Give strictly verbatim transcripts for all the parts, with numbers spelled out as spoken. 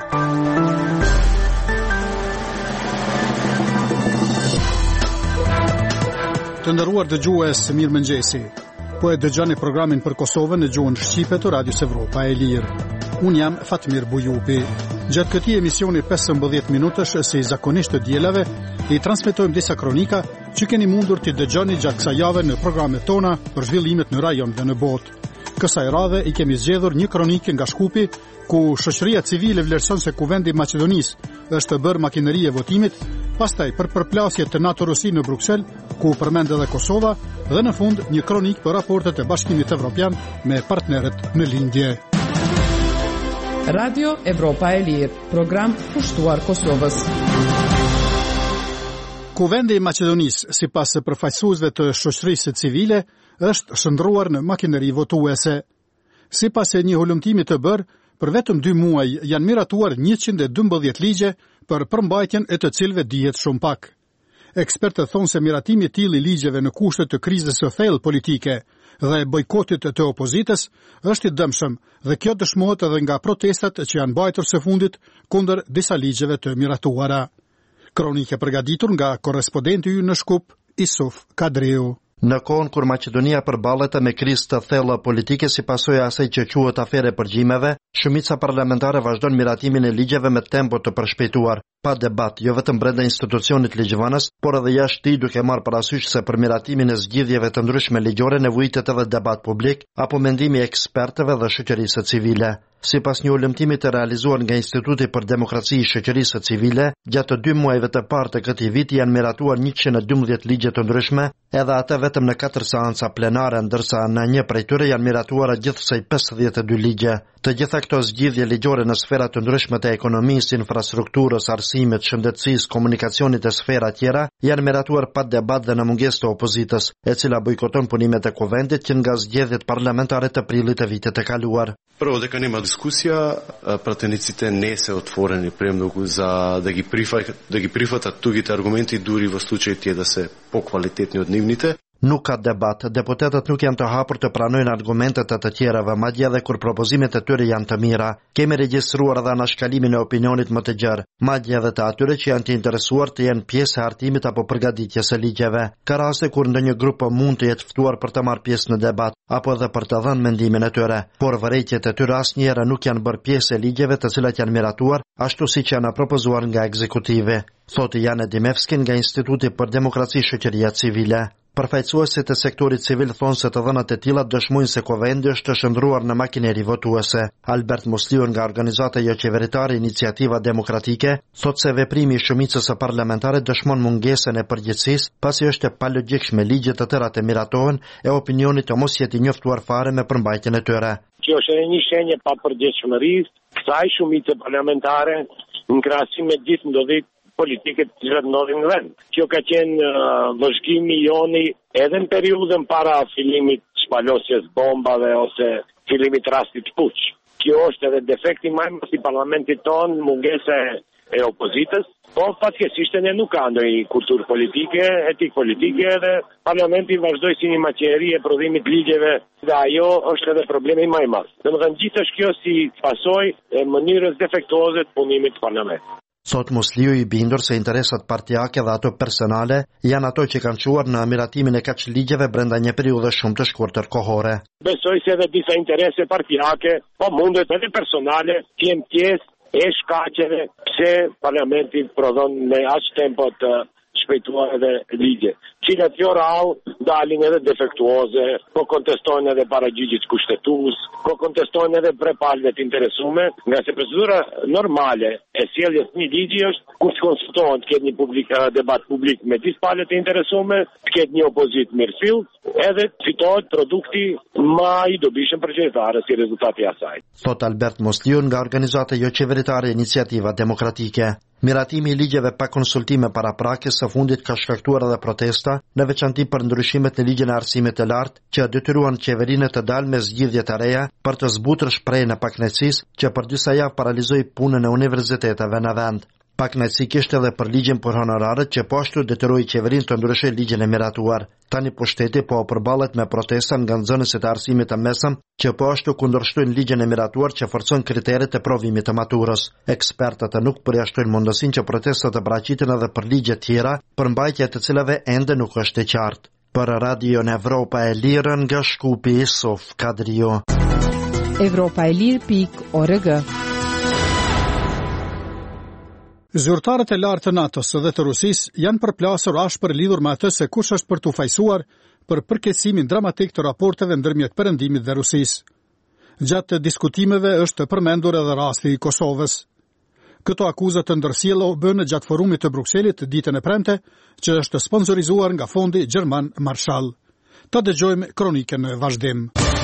Të nderuar dëgjues, mirëmëngjesi. Po e dëgjoni programin për Kosovën në gjuhën shqipe të Radios Evropa e Lirë. Unë jam Fatmir Bujupi. Gjatë këtij emisioni pesëmbëdhjetë minutësh, si zakonisht të dielave, i transmetojmë disa kronika që keni mundur të dëgjoni gjatë kësaj jave në programet tona për zhvillimet në rajon dhe në botë. Kësaj radhe i kemi zgjedhur një kronikë nga Shkupi, ku shoqëria civile vlerëson se Kuvendi i Maqedonisë është bërë makineri e votimit, pastaj për përplasje të NATO Rusi në Bruksel, ku përmend edhe Kosova, dhe në fund një kronik për raportet e Bashkimit Evropian me partnerët në lindje. Radio Evropa e Lirë, program pushtuar Kosovës. Kuvendi i Maqedonisë, sipas përfaqësuesve të shoqërisë civile, është shndruar në makineri votuese. Sipas e një hulumtimi të bërë, për vetëm dy muaj janë miratuar njëqind e dymbëdhjetë ligje për përmbajtjen e të cilëve dihet shumë pak. Ekspertët thonë se miratimi i tillë i ligjeve në kushte të krizës së thellë politike dhe bojkotit të opozitës është i dëmshëm dhe kjo dëshmohet edhe nga protestat që janë mbajtur së fundit kundër disa ligjeve të miratuara. Kronikë përgatitur nga korrespondenti ynë në Shkup, Isuf Kadriu. Në kohën kur Maqedonia përballet me krizë të thellë politike si pasojë asaj që quhet afere përgjimeve, shumica parlamentare vazhdon miratimin e ligjeve me tempo të përshpejtuar, pa debat, jo vetëm brenda institucionit ligjvënës, por edhe jashtë tij, duke marrë parasysh se për miratimin e zgjidhjeve të ndryshme ligjore nevojitet edhe debat publik apo mendimi i ekspertëve dhe shoqërisë civile. Sipas një ulëmtimi të realizuar nga Instituti për Demokraci i Shoqërisë Civile, gjatë dy muajve të parë të këtij viti janë miratuar njëqind e dymbëdhjetë ligje të ndryshme, edhe ato vetëm në katër seanca plenare, ndërsa në një prej tyre janë miratuara gjithsej pesëdhjetë e dy ligje. Të gjitha këto zgjidhje ligjore në sfera të ndryshme të ekonomisë, infrastrukturës, arsimit, shëndetësisë, komunikacionit e sfera tjera janë miratuar pa debat dhe në mungesë të opozitës, e cila bojkoton punimet e Kuvendit që nga zgjedhjet parlamentare të prillit të vitit të kaluar. Prvo дека нема дискусија, пратениците не се отворени премногу за да ги прифат, да ги прифатат тугите аргументи дури во случај тие да се поквалитетни од нивните. Nuk ka debat, deputetët nuk janë të hapur të pranojnë argumentet e të tjerave, madje edhe kur propozimet e tyre janë të mira. Kemi regjistruar edhe anashkalimin e opinionit më të gjerë, madje edhe të atyre që janë të interesuar të jenë pjesë e hartimit apo përgatitjes së ligjeve. Ka raste kur ndonjë grup mund të jetë ftuar për të marrë pjesë në debat, apo edhe për të dhënë mendimin e tyre, por vërejtjet e tyre asnjëherë nuk janë bërë pjesë e ligjeve të cilat janë miratuar, ashtu siç janë propozuar nga ekzekutivi, thotë Jane Dimevski nga Instituti për Demokraci Shoqëria Civile. Përfaqësuesit e sektorit civil thonë se të dhënat e tilla dëshmojnë se Kuvendi është shndruar në makineri votuese. Albert Musliu nga organizata jo qeveritare Iniciativa Demokratike thotë se veprimi i shumicës së parlamentare dëshmon mungesën e përgjegjësisë, pasi është e palogjikshme ligjet të tëra të miratohen e opinionit të mos jetë i njoftuar fare me përmbajtjen e tyre. Kjo është një shenjë pa përgjegjshmërisë kësaj shumice parlamentare në krahasim me gjithë ndodhit politike të cilat ndodhin në vend. Kjo ka qenë uh, vëzhgimi joni edhe në periudhën para fillimit shpalosjes bombave ose fillimit rastit Puç. Kjo është edhe defekti më i madh i parlamentit tonë, mungesa e opozitës, po fatkeqësisht ne nuk ka ndonjë kulturë politike, etik politike dhe parlamenti vazhdoi si një makineri e prodhimit ligjeve dhe ajo është edhe problemi më i madh. Domethënë gjithë kjo si pasojë e mënyrës defektuoze të punimit të parlamentit. Sot Musliu i bindur se interesat partijake dhe ato personale janë ato që kanë quar në miratimin e kaq ligjeve brenda një periudhe shumë të shkurtër kohore. Besoj se edhe disa interese partijake, po mundet edhe personale, të jenë pjesë e shkaqeve pse parlamenti prodhon me aq tempo të shpejtuar edhe ligje. Cilat jo rau dalin edhe defektuoze, po kontestojnë edhe paragjigjit kushtetues, po kontestojnë edhe pre palëve të interesume, nga se procedura normale e sjelljes një ligji është kur të konsultohen, të ketë një publik, debat publik me gjithë palët e interesume, të ketë një opozit mirëfill, edhe të fitohet produkti më i dobishëm për qytetarët si rezultati i asaj. Thot Albert Musliu nga organizata jo qeveritare Iniciativa Demokratike. Miratimi i ligjeve pa konsultime para prakës së fundit ka shkaktuar edhe protesta, në veçanti për ndryshimet në ligjin e arsimit të lartë, që detyruan qeverinë të dalë me zgjidhje të reja për të zbutur shprehjen e pakënaqësisë që për disa javë paralizoi punën e universiteteve në vend. Pak nësikisht edhe për ligjin për honorarët që po ashtu detyroi qeverinë të ndryshojë ligjin e miratuar. Tani pushteti po përballet me protesta nga nxënësit e arsimit të mesëm që po ashtu kundërshtojnë ligjin e miratuar që forcon kriteret e provimit të maturës. Ekspertët nuk përjashtojnë mundësinë që protestat të paraqiten edhe për ligje tjera, përmbajtja të cilave ende nuk është e qartë. Për Radio në Evropa e Lirë nga Shkupi Sof Kadrio. Evropa e Lirë pikë org. Zyrtarët e lartë të NATO-s dhe të Rusisë janë përplasur ashpër lidhur me atë se kush është për t'u fajsuar për përkeqësimin dramatik të raporteve ndërmjet Perëndimit dhe Rusisë. Gjatë diskutimeve është përmendur edhe rasti i Kosovës. Këto akuzat të ndërsjellë bën gjatë forumit të Brukselit ditën e premte, që është sponsorizuar nga Fondi Gjerman Marshall. Ta dëgjojmë kronikën në vazhdim.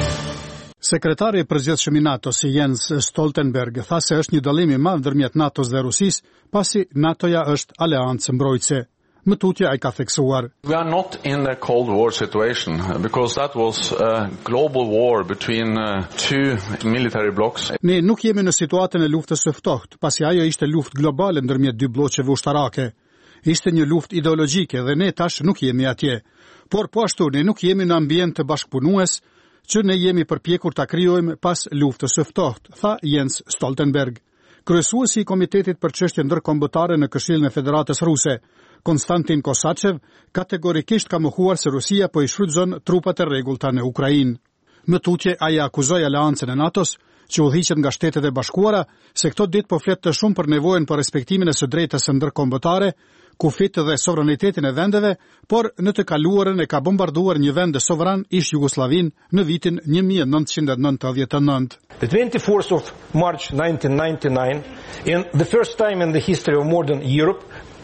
Sekretari i përgjithshëm i NATO-s Jens Stoltenberg tha se është një dallim i madh ndërmjet NATO-s dhe Rusisë, pasi NATO-ja është aleancë mbrojtëse. Më tutje ai ka theksuar. We are not in a Cold War situation because that was a global war between uh, two military blocs. Ne nuk jemi në situatën e luftës së ftohtë, pasi ajo ishte luftë globale ndërmjet dy bloqeve ushtarake. Ishte një luftë ideologjike dhe ne tash nuk jemi atje. Por po ashtu ne nuk jemi në ambient të bashkëpunues që ne jemi përpjekur ta krijojmë pas luftës së ftohtë, tha Jens Stoltenberg. Kryesuesi i Komitetit për Çështje Ndërkombëtare në Këshillin e Federatës Ruse, Konstantin Kosachev, kategorikisht ka mohuar se Rusia po i shfrytëzon trupat e rregullta në Ukrainë. Më tutje ai akuzoi aleancën e NATO-s, që udhëhiqet nga Shtetet e Bashkuara, se këto ditë po flet të shumë për nevojën për respektimin e së drejtës së ndërkombëtare, kufit dhe sovranitetin e vendeve, por në të kaluarën e ka bombarduar një vend sovran ish Jugosllavin në vitin nineteen ninety-nine. The twenty-fourth of March nineteen ninety-nine, in the first time in the history of modern Europe,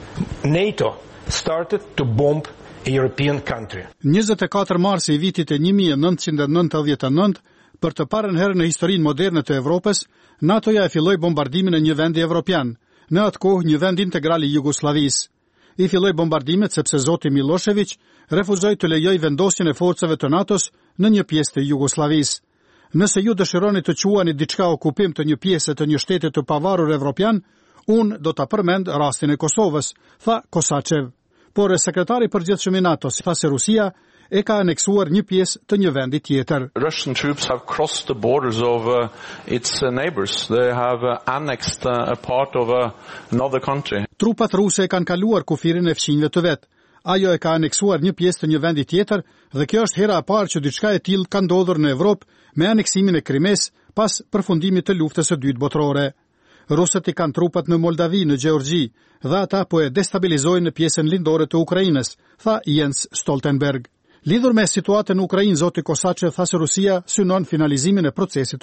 NATO started to bomb a European country. njëzet e katër marsi i vitit e nineteen ninety-nine, për të parën herë në historinë moderne të Evropës, NATO-ja e filloi bombardimin e një vendi evropian, në atë kohë një vend integral i Jugosllavisë. I filloi bombardimet sepse zoti Milošević refuzoi të lejojë vendosjen e forcave të NATO-s në një pjesë të Jugosllavisë. Nëse ju dëshironi të quani diçka okupim të një pjese të një shteti të pavarur evropian, unë do ta përmend rastin e Kosovës, tha Kosachev. Por sekretari i përgjithshëm i NATO-s tha se Rusia e ka aneksuar një pjesë të një vendi tjetër. Russian troops have crossed the borders of uh, its uh, neighbors. They have uh, annexed uh, a part of uh, another country. Trupat ruse e kanë kaluar kufirin e fqinjve të vet. Ajo e ka aneksuar një pjesë të një vendi tjetër dhe kjo është hera e parë që diçka e tillë ka ndodhur në Evropë me aneksimin e Krimes pas përfundimit të luftës së dytë botërore. Rusët i kanë trupat në Moldavi, në Gjeorgji, dhe ata po e destabilizojnë në pjesën lindore të Ukrainës, tha Jens Stoltenberg. Lidhur me situatën në Ukrainë, zoti Kosachev tha se Rusia synon finalizimin e procesit